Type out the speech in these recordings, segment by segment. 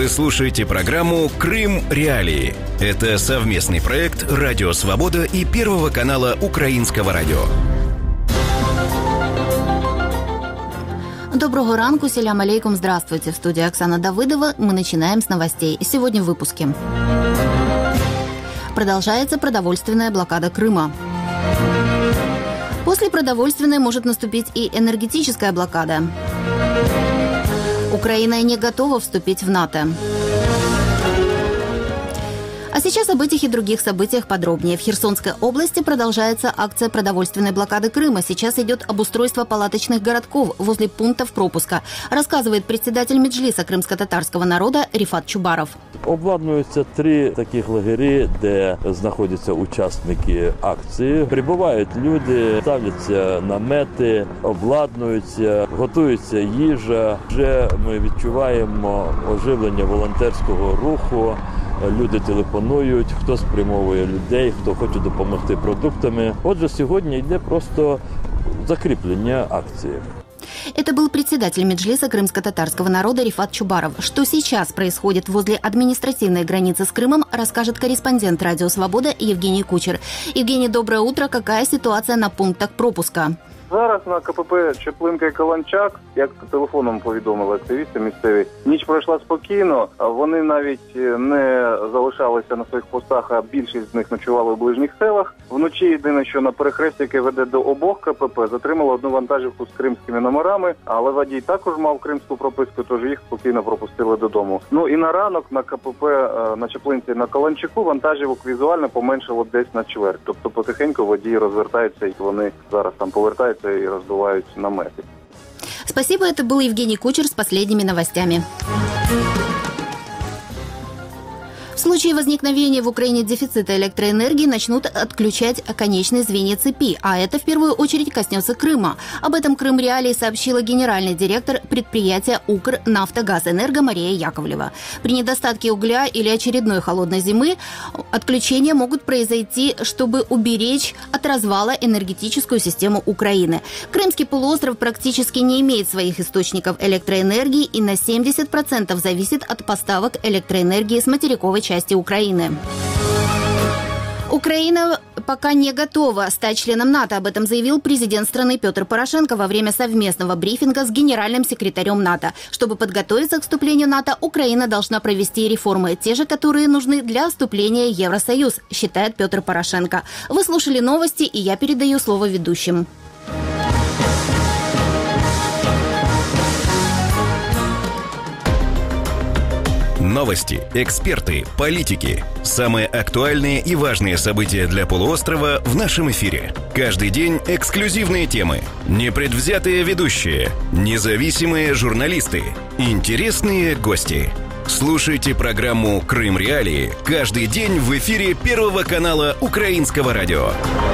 Вы слушаете программу «Крым Реалии». Это совместный проект «Радио Свобода» и Первого канала Украинского радио. Доброго ранку, селям алейкум, здравствуйте. В студии Оксана Давыдова. Мы начинаем с новостей. Сегодня в выпуске. Продолжается продовольственная блокада Крыма. После продовольственной может наступить и энергетическая блокада. Украина не готова вступить в НАТО. А сейчас об этих и других событиях подробнее. В Херсонской области продолжается акция продовольственной блокады Крыма. Сейчас идет обустройство палаточных городков возле пунктов пропуска, рассказывает председатель Меджлиса крымско-татарского народа Рифат Чубаров. Обладнуються 3 таких лагері, де знаходяться учасники акції. Прибувають люди, ставляться намети, обладнуються, готується їжа. Вже ми відчуваємо оживлення волонтерського руху. Люди телефонують, хто спрямовує людей, хто хоче допомогти продуктами. Отже, сьогодні йде просто закріплення акції. Это был председатель Меджлиса крымско-татарского народа Рифат Чубаров. Что сейчас происходит возле административной границы с Крымом, расскажет корреспондент «Радио Свобода» Евгений Кучер. Евгений, доброе утро. Какая ситуация на пунктах пропуска? Зараз на КПП Чаплинка і Каланчак, як телефоном повідомили активісти місцеві, ніч пройшла спокійно, вони навіть не залишалися на своїх постах, а більшість з них ночували в ближніх селах. Вночі єдине, що на перехресті, яке веде до обох КПП, затримало одну вантажівку з кримськими номерами, але водій також мав кримську прописку, тож їх спокійно пропустили додому. Ну і на ранок на КПП на Чаплинці і на Каланчаку вантажівок візуально поменшало десь на чверть. Тобто потихеньку водії розвертаються і вони зараз там повертаються и раздувают наметы. Спасибо, это был Евгений Кучер с последними новостями. В случае возникновения в Украине дефицита электроэнергии начнут отключать конечные звенья цепи, а это в первую очередь коснется Крыма. Об этом Крым Реалии сообщила генеральный директор предприятия «Укрнафтогазэнерго» Мария Яковлева. При недостатке угля или очередной холодной зимы отключения могут произойти, чтобы уберечь от развала энергетическую систему Украины. Крымский полуостров практически не имеет своих источников электроэнергии и на 70% зависит от поставок электроэнергии с материковой части Украины. Украина пока не готова стать членом НАТО. Об этом заявил президент страны Петр Порошенко во время совместного брифинга с генеральным секретарем НАТО. Чтобы подготовиться к вступлению в НАТО, Украина должна провести реформы, те же, которые нужны для вступления в Евросоюз, считает Петр Порошенко. Вы слушали новости, и я передаю слово ведущим. Новости, эксперты, политики. Самые актуальные и важные события для полуострова в нашем эфире. Каждый день эксклюзивные темы, непредвзятые ведущие, независимые журналисты, интересные гости. Слушайте программу «Крым Реалии» каждый день в эфире Первого канала Украинского радио.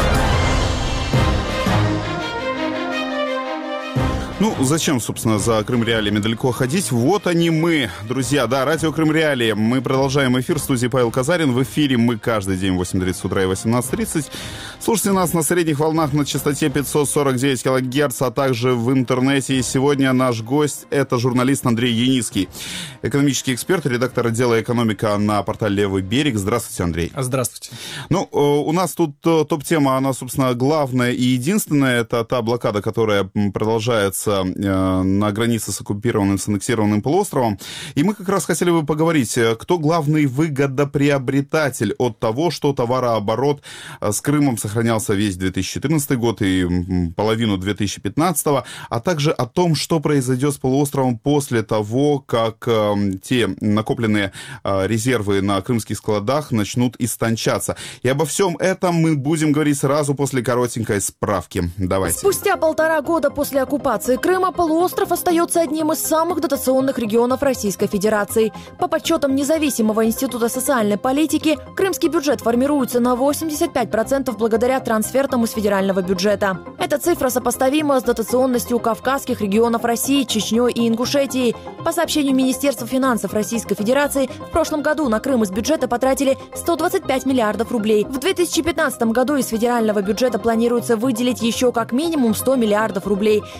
Ну, зачем, собственно, за Крым Реалиями далеко ходить? Вот они мы, друзья. Да, радио Крым Реалии. Мы продолжаем эфир. В студии Павел Казарин. В эфире мы каждый день в 8:30 утра и 18:30. Слушайте нас на средних волнах на частоте 549 килогерц, а также в интернете. И сегодня наш гость – это журналист Андрей Яницкий, экономический эксперт, редактор отдела «Экономика» на портале «Левый берег». Здравствуйте, Андрей. Здравствуйте. Ну, у нас тут топ-тема, она, собственно, главная и единственная. Это та блокада, которая продолжается на границе с оккупированным, с аннексированным полуостровом. И мы как раз хотели бы поговорить, кто главный выгодоприобретатель от того, что товарооборот с Крымом сохранялся весь 2014 год и половину 2015, а также о том, что произойдет с полуостровом после того, как те накопленные резервы на крымских складах начнут истончаться. И обо всем этом мы будем говорить сразу после коротенькой справки. Давайте. Спустя 1,5 года после оккупации Крыма полуостров остается одним из самых дотационных регионов Российской Федерации. По подсчетам независимого института социальной политики, крымский бюджет формируется на 85% благодаря трансфертам из федерального бюджета. Эта цифра сопоставима с дотационностью кавказских регионов России, Чечней и Ингушетии. По сообщению Министерства финансов Российской Федерации, в прошлом году на Крым из бюджета потратили 125 миллиардов рублей. В 2015 году из федерального бюджета планируется выделить еще как минимум 100 миллиардов рублей. Впрочем,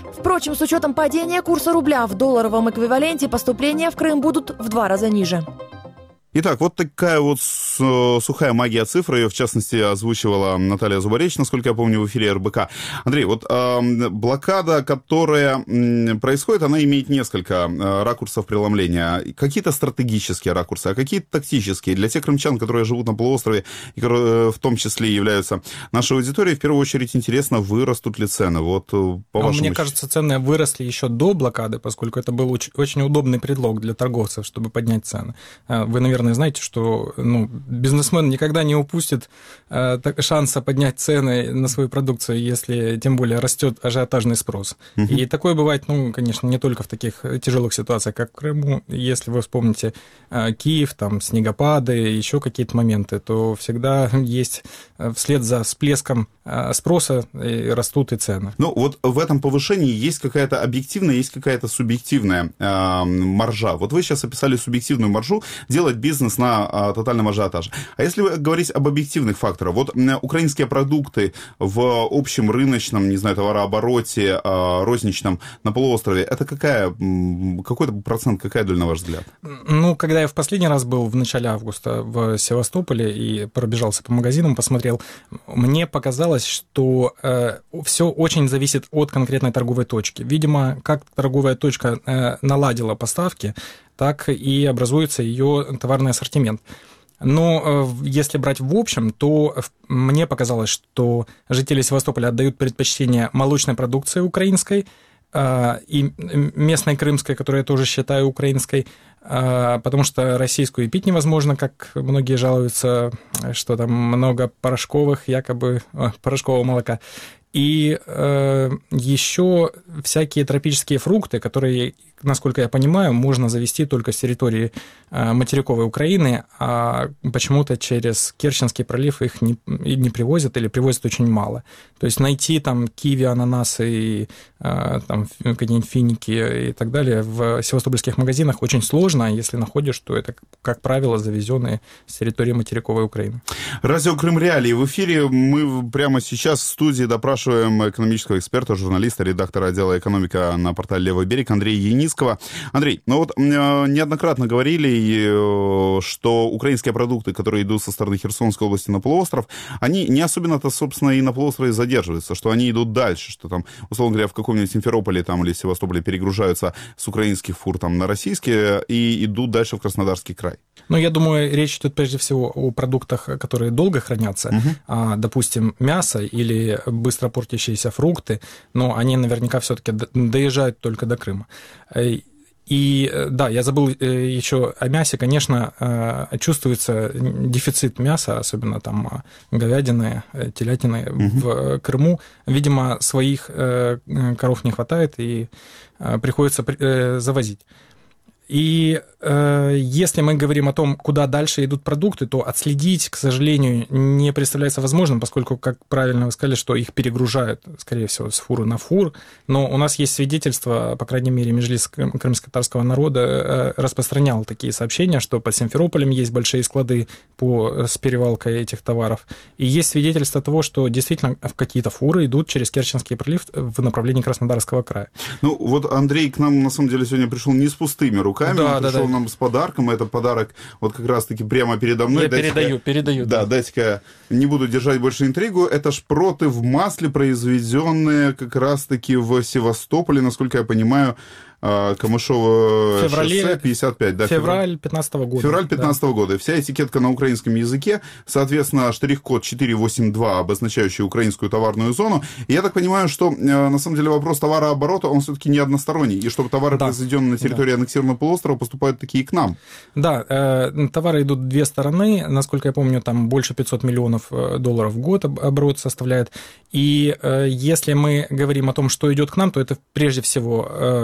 общем, с учетом падения курса рубля в долларовом эквиваленте, поступления в Крым будут в 2 раза ниже. Итак, вот такая вот сухая магия цифр, ее, в частности, озвучивала Наталья Зубаревич, насколько я помню, в эфире РБК. Андрей, вот блокада, которая происходит, она имеет несколько ракурсов преломления. Какие-то стратегические ракурсы, а какие-то тактические. Для тех крымчан, которые живут на полуострове, и которые в том числе являются нашей аудиторией, в первую очередь интересно, вырастут ли цены. Вот, по вашему... Мне кажется, цены выросли еще до блокады, поскольку это был очень удобный предлог для торговцев, чтобы поднять цены. Вы, наверное, знаете, что бизнесмен никогда не упустит шанса поднять цены на свою продукцию, если тем более растет ажиотажный спрос. И такое бывает, конечно, не только в таких тяжелых ситуациях, как в Крыму. Если вы вспомните Киев, там снегопады, еще какие-то моменты, то всегда есть вслед за всплеском спроса растут и цены. Ну, вот в этом повышении есть какая-то объективная, есть какая-то субъективная маржа. Вот вы сейчас описали субъективную маржу, делать бизнес на тотальном ажиотаже. А если говорить об объективных факторах, вот украинские продукты в общем рыночном, не знаю, товарообороте, розничном на полуострове, это какой-то процент, какая доля, на ваш взгляд? Ну, когда я в последний раз был в начале августа в Севастополе и пробежался по магазинам, посмотрел, мне показалось, что все очень зависит от конкретной торговой точки. Видимо, как торговая точка наладила поставки, так и образуется ее товарный ассортимент. Но если брать в общем, то мне показалось, что жители Севастополя отдают предпочтение молочной продукции украинской и местной крымской, которую я тоже считаю украинской, потому что российскую и пить невозможно, как многие жалуются, что там много якобы порошкового молока. И еще всякие тропические фрукты, которые, насколько я понимаю, можно завезти только с территории материковой Украины, а почему-то через Керченский пролив их не привозят или привозят очень мало. То есть найти там киви, ананасы и там какие-нибудь финики и так далее в севастопольских магазинах очень сложно, а если находишь, то это, как правило, завезенные с территории материковой Украины. Радио Крым Реалии в эфире. Мы прямо сейчас в студии допрашиваем экономического эксперта, журналиста, редактора отдела экономика на портале «Левый берег» Андрея Яницкого. Андрей, неоднократно говорили, что украинские продукты, которые идут со стороны Херсонской области на полуостров, они не особенно-то, собственно, и на полуострове задерживаются, что они идут дальше, что там, условно говоря, в каком-нибудь Симферополе там, или Севастополе перегружаются с украинских фур там, на российские и идут дальше в Краснодарский край. Ну, я думаю, речь идет прежде всего о продуктах, которые долго хранятся, допустим, мясо или быстро портящиеся фрукты, но они наверняка все-таки доезжают только до Крыма. И да, я забыл еще о мясе, конечно, чувствуется дефицит мяса, особенно там говядины, телятины в Крыму. Видимо, своих коров не хватает и приходится завозить. И если мы говорим о том, куда дальше идут продукты, то отследить, к сожалению, не представляется возможным, поскольку, как правильно вы сказали, что их перегружают, скорее всего, с фуры на фур. Но у нас есть свидетельства, по крайней мере, Меджлис крымско-татарского народа распространял такие сообщения, что под Симферополем есть большие склады с перевалкой этих товаров. И есть свидетельство того, что действительно какие-то фуры идут через Керченский пролив в направлении Краснодарского края. Ну, вот Андрей к нам, на самом деле, сегодня пришел не с пустыми руками. Он пришел нам с подарком. Это подарок вот как раз-таки прямо передо мной. Я передаю. Да, дайте-ка не буду держать больше интригу. Это шпроты в масле, произведенные как раз-таки в Севастополе, насколько я понимаю, Камышово шоссе 55, да? Февраль 15 года. Февраль 15 года. Вся этикетка на украинском языке, соответственно, штрих-код 482, обозначающий украинскую товарную зону. И я так понимаю, что на самом деле вопрос товарооборота, он все-таки не односторонний, и чтобы товары, произведенные на территории аннексированного полуострова, поступают такие к нам. Да, товары идут в две стороны, насколько я помню, там больше 500 миллионов долларов в год оборот составляет. И если мы говорим о том, что идет к нам, то это прежде всего консервы,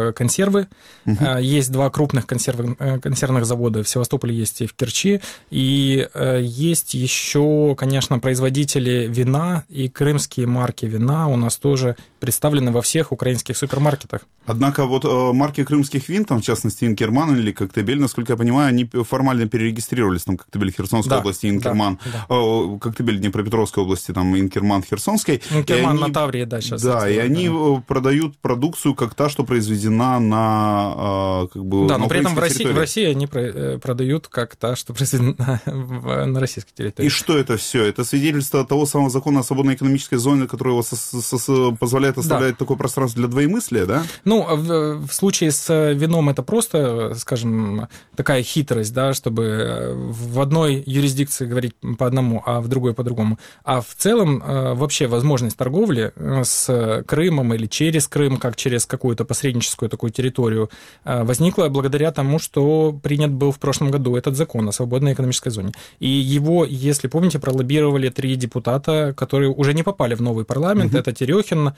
консервы. Есть 2 крупных консервных завода в Севастополе, есть и в Керчи. И есть еще, конечно, производители вина, и крымские марки вина у нас тоже представлены во всех украинских супермаркетах. Однако вот марки крымских вин, там, в частности, Инкерман или Коктебель, насколько я понимаю, они формально перерегистрировались, там, Коктебель Херсонской области, Инкерман, Коктебель Днепропетровской области, там, Инкерман Херсонской. Инкерман на Таврии, да, сейчас. Да, и они продают продукцию как та, что произведена на, как бы, да, на но при этом в России они продают как та, что произведена на российской территории. И что это все? Это свидетельство того самого закона о свободной экономической зоне, который позволяет оставлять такое пространство для двоемыслия, да? Ну, в случае с вином это просто, скажем, такая хитрость, да, чтобы в одной юрисдикции говорить по одному, а в другой по другому. А в целом вообще возможность торговли с Крымом или через Крым, как через какую-то посредническую такую территорию, возникла благодаря тому, что принят был в прошлом году этот закон о свободной экономической зоне. И его, если помните, пролоббировали 3 депутата, которые уже не попали в новый парламент. Это Терехин,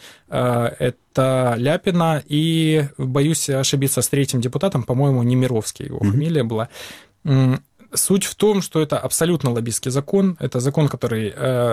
это Ляпина и, боюсь ошибиться, с 3-м депутатом, по-моему, Немировский его фамилия была. Суть в том, что это абсолютно лоббистский закон. Это закон, который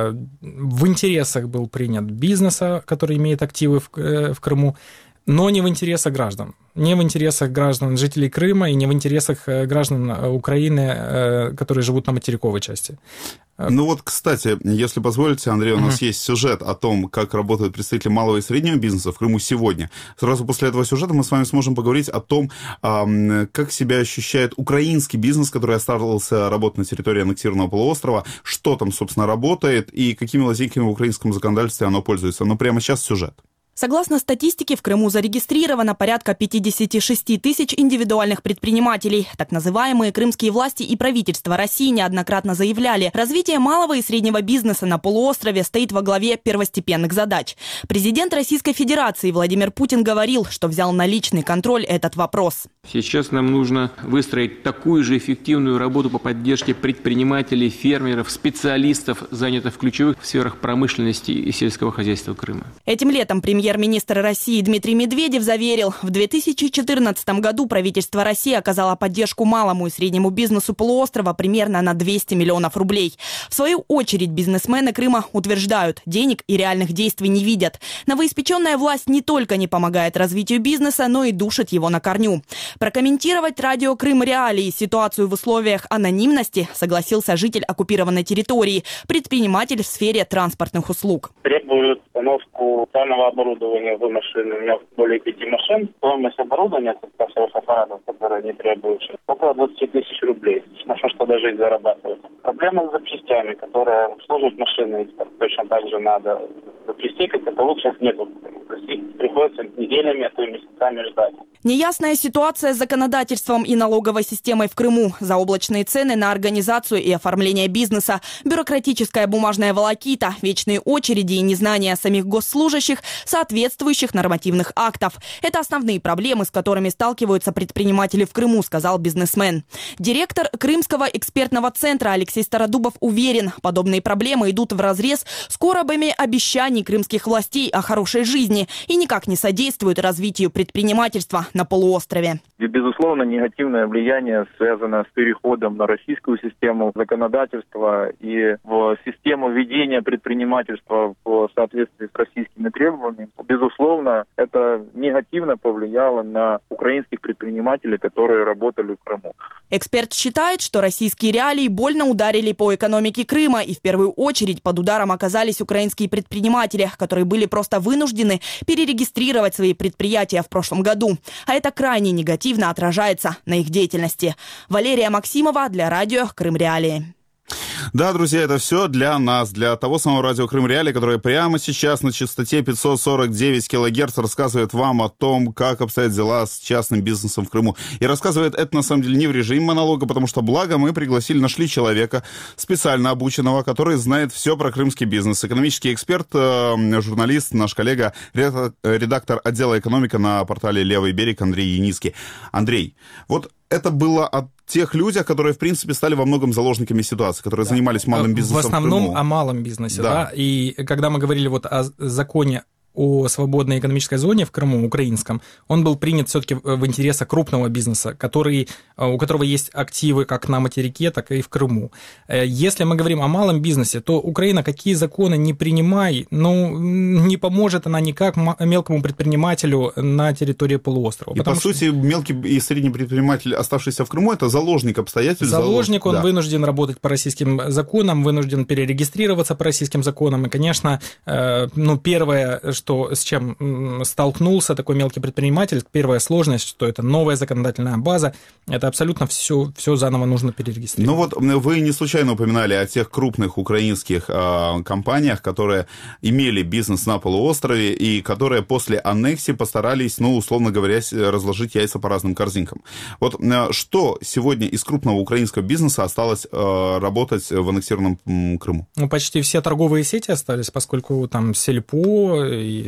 в интересах был принят бизнеса, который имеет активы в Крыму, но не в интересах граждан. Не в интересах граждан, жителей Крыма, и не в интересах граждан Украины, которые живут на материковой части. Ну вот, кстати, если позволите, Андрей, у нас есть сюжет о том, как работают представители малого и среднего бизнеса в Крыму сегодня. Сразу после этого сюжета мы с вами сможем поговорить о том, как себя ощущает украинский бизнес, который остался работать на территории аннексированного полуострова, что там, собственно, работает и какими лазейками в украинском законодательстве оно пользуется. Но прямо сейчас сюжет. Согласно статистике, в Крыму зарегистрировано порядка 56 тысяч индивидуальных предпринимателей. Так называемые крымские власти и правительство России неоднократно заявляли, развитие малого и среднего бизнеса на полуострове стоит во главе первостепенных задач. Президент Российской Федерации Владимир Путин говорил, что взял на личный контроль этот вопрос. Сейчас нам нужно выстроить такую же эффективную работу по поддержке предпринимателей, фермеров, специалистов, занятых в ключевых сферах промышленности и сельского хозяйства Крыма. Этим летом премьер-министр России Дмитрий Медведев заверил, в 2014 году правительство России оказало поддержку малому и среднему бизнесу полуострова примерно на 200 миллионов рублей. В свою очередь бизнесмены Крыма утверждают, денег и реальных действий не видят. Новоиспеченная власть не только не помогает развитию бизнеса, но и душит его на корню. Прокомментировать радио «Крым Реалии» ситуацию в условиях анонимности согласился житель оккупированной территории, предприниматель в сфере транспортных услуг. Требуют установку специального оборудования в машины. У меня более 5 машин. Стоимость оборудования кассовых аппаратов, которые они требуют, около 20 тысяч рублей. На что даже зарабатывать. Проблема с запчастями, которые обслуживают машины. Точно так же надо. Запчастей, как таковых, сейчас нету. Приходится неделями, а то и месяцами ждать. Неясная ситуация с законодательством и налоговой системой в Крыму, заоблачные цены на организацию и оформление бизнеса, бюрократическая бумажная волокита, вечные очереди и незнание самих госслужащих, соответствующих нормативных актов. Это основные проблемы, с которыми сталкиваются предприниматели в Крыму, сказал бизнесмен. Директор Крымского экспертного центра Алексей Стародубов уверен, подобные проблемы идут вразрез с коробами обещаний крымских властей о хорошей жизни и никак не содействуют развитию предпринимательства на полуострове. И, безусловно, негативное влияние связано с переходом на российскую систему законодательства и в систему ведения предпринимательства в соответствии с российскими требованиями. Безусловно, это негативно повлияло на украинских предпринимателей, которые работали в Крыму. Эксперт считает, что российские реалии больно ударили по экономике Крыма, и в первую очередь под ударом оказались украинские предприниматели, которые были просто вынуждены перерегистрировать свои предприятия в прошлом году. А это крайне негативно отражается на их деятельности. Валерия Максимова для радио «Крым Реалии». Да, друзья, это все для нас, для того самого радио «Крым Реалии», которое прямо сейчас на частоте 549 килогерц рассказывает вам о том, как обстоят дела с частным бизнесом в Крыму. И рассказывает это, на самом деле, не в режиме монолога, потому что, благо, мы нашли человека, специально обученного, который знает все про крымский бизнес. Экономический эксперт, журналист, наш коллега, редактор отдела экономика на портале «Левый берег» Андрей Яницкий. Андрей, вот это было от тех людях, которые, в принципе, стали во многом заложниками ситуации, которые занимались малым бизнесом. В основном о малом бизнесе, да. И когда мы говорили вот о законе о свободной экономической зоне в Крыму, украинском, он был принят все-таки в интересах крупного бизнеса, у которого есть активы как на материке, так и в Крыму. Если мы говорим о малом бизнесе, то Украина какие законы не принимай, не поможет она никак мелкому предпринимателю на территории полуострова. И, по сути, мелкий и средний предприниматель, оставшийся в Крыму, это заложник обстоятельств. Заложник, он вынужден работать по российским законам, вынужден перерегистрироваться по российским законам. И, конечно, первое, с чем столкнулся такой мелкий предприниматель, первая сложность, что это новая законодательная база, это абсолютно все заново нужно перерегистрировать. Вы не случайно упоминали о тех крупных украинских компаниях, которые имели бизнес на полуострове и которые после аннексии постарались, условно говоря, разложить яйца по разным корзинкам. Что сегодня из крупного украинского бизнеса осталось работать в аннексированном Крыму? Почти все торговые сети остались, поскольку там Сельпо и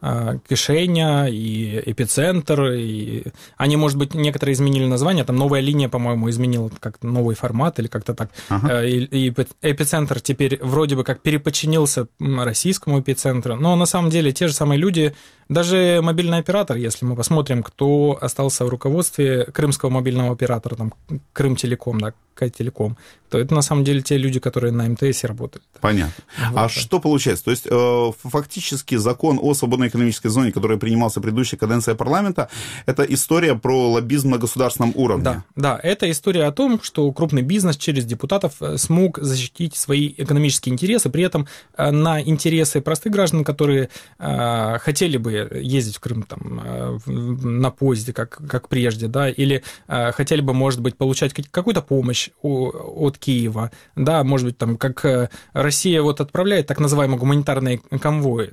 Кишеня, и Эпицентр, и они, может быть, некоторые изменили название, там новая линия, по-моему, изменила как новый формат или как-то так. И Эпицентр теперь вроде бы как переподчинился российскому Эпицентру, но на самом деле те же самые люди, даже мобильный оператор, если мы посмотрим, кто остался в руководстве крымского мобильного оператора, там Крымтелеком, Кайтелеком, то это на самом деле те люди, которые на МТС работают. Понятно. Что получается? То есть фактически закон о свободной экономической зоне, который принимался в предыдущей каденции парламента, это история про лоббизм на государственном уровне. Да, это история о том, что крупный бизнес через депутатов смог защитить свои экономические интересы, при этом на интересы простых граждан, которые хотели бы ездить в Крым на поезде, как прежде, или хотели бы, может быть, получать какую-то помощь от Киева, может быть, как Россия отправляет так называемый гуманитарный конвой,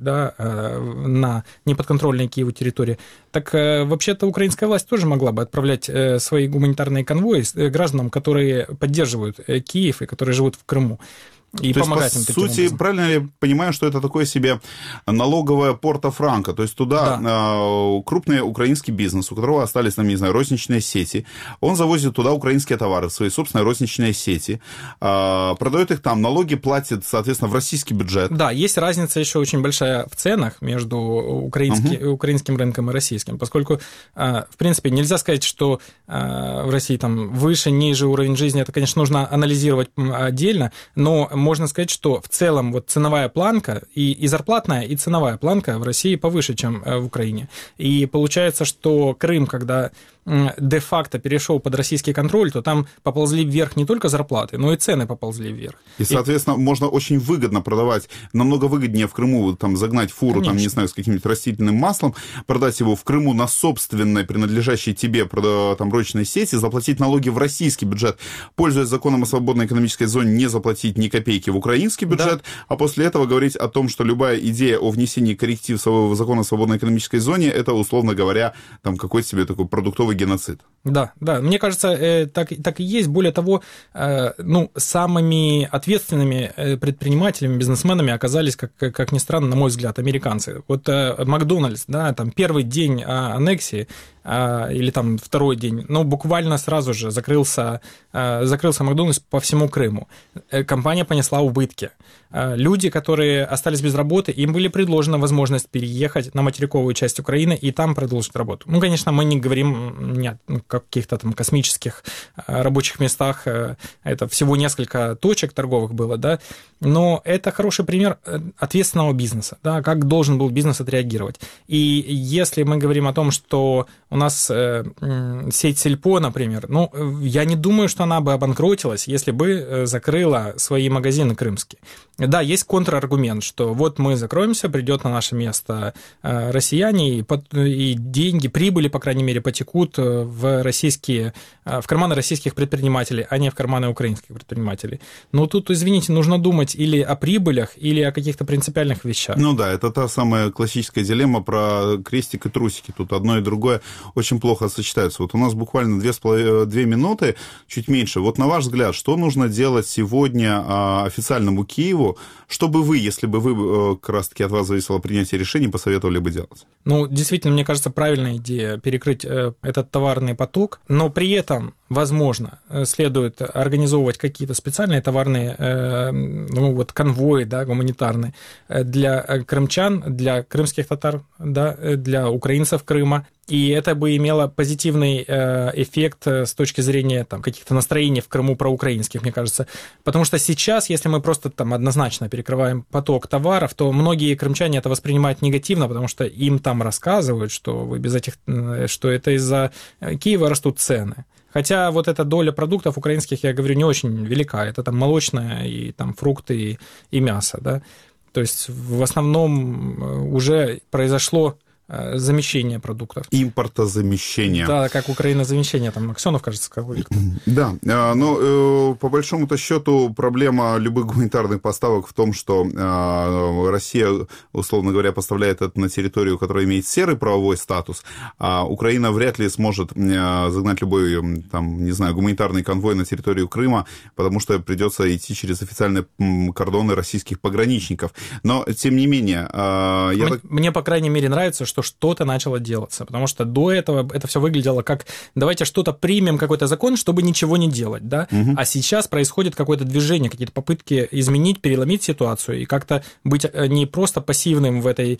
на неподконтрольной Киеву территории, так вообще-то украинская власть тоже могла бы отправлять свои гуманитарные конвои гражданам, которые поддерживают Киев и которые живут в Крыму. И то помогать есть, им по сути, образом. Правильно я понимаю, что это такое себе налоговая Порто-Франко, то есть туда крупный украинский бизнес, у которого остались, розничные сети, он завозит туда украинские товары в свои собственные розничные сети, продает их там, налоги платит, соответственно, в российский бюджет. Да, есть разница еще очень большая в ценах между украинским рынком и российским, поскольку, в принципе, нельзя сказать, что в России выше, ниже уровень жизни, это, конечно, нужно анализировать отдельно, но можно сказать, что в целом ценовая планка и зарплатная, и ценовая планка в России повыше, чем в Украине. И получается, что Крым, когда де-факто перешел под российский контроль, то там поползли вверх не только зарплаты, но и цены поползли вверх. И, соответственно, можно очень выгодно продавать, намного выгоднее в Крыму загнать фуру, с каким-нибудь растительным маслом, продать его в Крыму на собственной, принадлежащей тебе розничной сети, заплатить налоги в российский бюджет, пользуясь законом о свободной экономической зоне, не заплатить ни копейки в украинский бюджет, а после этого говорить о том, что любая идея о внесении корректив закона о свободной экономической зоне, это, условно говоря, какой-то себе такой продуктовый геноцид. Да, мне кажется, так и есть. Более того, самыми ответственными предпринимателями, бизнесменами оказались, как ни странно, на мой взгляд, американцы. Макдональдс, первый день аннексии, или второй день, буквально сразу же закрылся Макдональдс по всему Крыму. Компания понесла убытки. Люди, которые остались без работы, им были предложена возможность переехать на материковую часть Украины и там продолжить работу. Конечно, мы не говорим о каких-то космических рабочих местах, это всего несколько точек торговых было, но это хороший пример ответственного бизнеса, как должен был бизнес отреагировать. И если мы говорим о том, что у нас сеть Сельпо, например, я не думаю, что она бы обанкротилась, если бы закрыла свои магазины крымские. Да, есть контраргумент, что мы закроемся, придет на наше место россияне, и деньги, прибыли, по крайней мере, потекут в карманы российских предпринимателей, а не в карманы украинских предпринимателей. Но тут, извините, нужно думать или о прибылях, или о каких-то принципиальных вещах. Это та самая классическая дилемма про крестик и трусики. Тут одно и другое очень плохо сочетаются. Вот у нас буквально 2 минуты, чуть меньше. Вот на ваш взгляд, что нужно делать сегодня официальному Киеву, чтобы вы, если бы вы, как раз-таки от вас зависело принятие решений, посоветовали бы делать? Ну, действительно, мне кажется, правильная идея перекрыть этот товарный поток, но при этом, возможно, следует организовывать какие-то специальные товарные конвои, да, гуманитарные для крымчан, для крымских татар, да, для украинцев Крыма. И это бы имело позитивный эффект с точки зрения там, каких-то настроений в Крыму проукраинских, мне кажется. Потому что сейчас, если мы просто там однозначно перекрываем поток товаров, то многие крымчане это воспринимают негативно, потому что им там рассказывают, что вы без этих, что это из-за Киева растут цены. Хотя вот эта доля продуктов украинских, я говорю, не очень велика. Это там молочное, и там фрукты, и мясо, да. То есть в основном уже произошло замещение продуктов. Импортозамещение. Да, как Украина-замещение, там Аксенов, кажется, сказал. Да, но по большому-то счету проблема любых гуманитарных поставок в том, что Россия, условно говоря, поставляет это на территорию, которая имеет серый правовой статус, а Украина вряд ли сможет загнать любой, там, не знаю, гуманитарный конвой на территорию Крыма, потому что придется идти через официальные кордоны российских пограничников. Но, тем не менее... Мне, по крайней мере, нравится, что что-то начало делаться, потому что до этого это все выглядело как давайте что-то примем, какой-то закон, чтобы ничего не делать, да, а сейчас происходит какое-то движение, какие-то попытки изменить, переломить ситуацию и как-то быть не просто пассивным в этой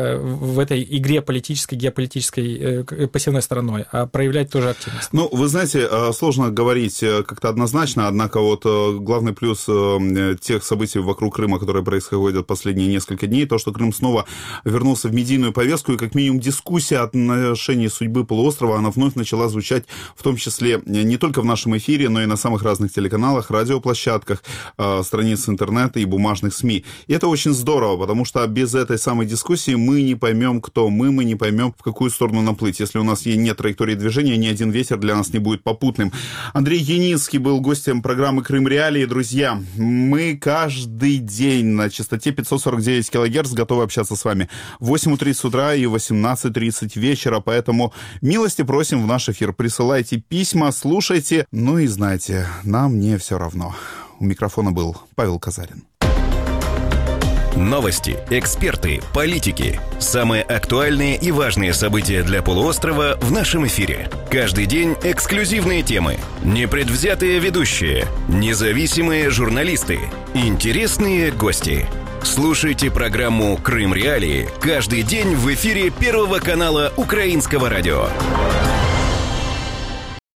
игре политической, геополитической пассивной стороной, а проявлять тоже активность. Ну, вы знаете, сложно говорить как-то однозначно, однако вот главный плюс тех событий вокруг Крыма, которые происходят последние несколько дней, то, что Крым снова вернулся в медийную повестку, и как минимум дискуссия о отношении судьбы полуострова, она вновь начала звучать, в том числе не только в нашем эфире, но и на самых разных телеканалах, радиоплощадках, страниц интернета и бумажных СМИ. И это очень здорово, потому что без этой самой дискуссии мы не поймем, кто мы не поймем, в какую сторону наплыть. Если у нас нет траектории движения, ни один ветер для нас не будет попутным. Андрей Яницкий был гостем программы «Крым Реалии». Друзья, мы каждый день на частоте 549 кГц готовы общаться с вами. В 8:30 утра и 18:30 вечера, поэтому милости просим в наш эфир. Присылайте письма, слушайте, ну и знайте, нам не все равно. У микрофона был Павел Казарин. Новости, эксперты, политики. Самые актуальные и важные события для полуострова в нашем эфире. Каждый день эксклюзивные темы, непредвзятые ведущие, независимые журналисты, интересные гости. Слушайте программу «Крым Реалии» каждый день в эфире Первого канала Украинского радио.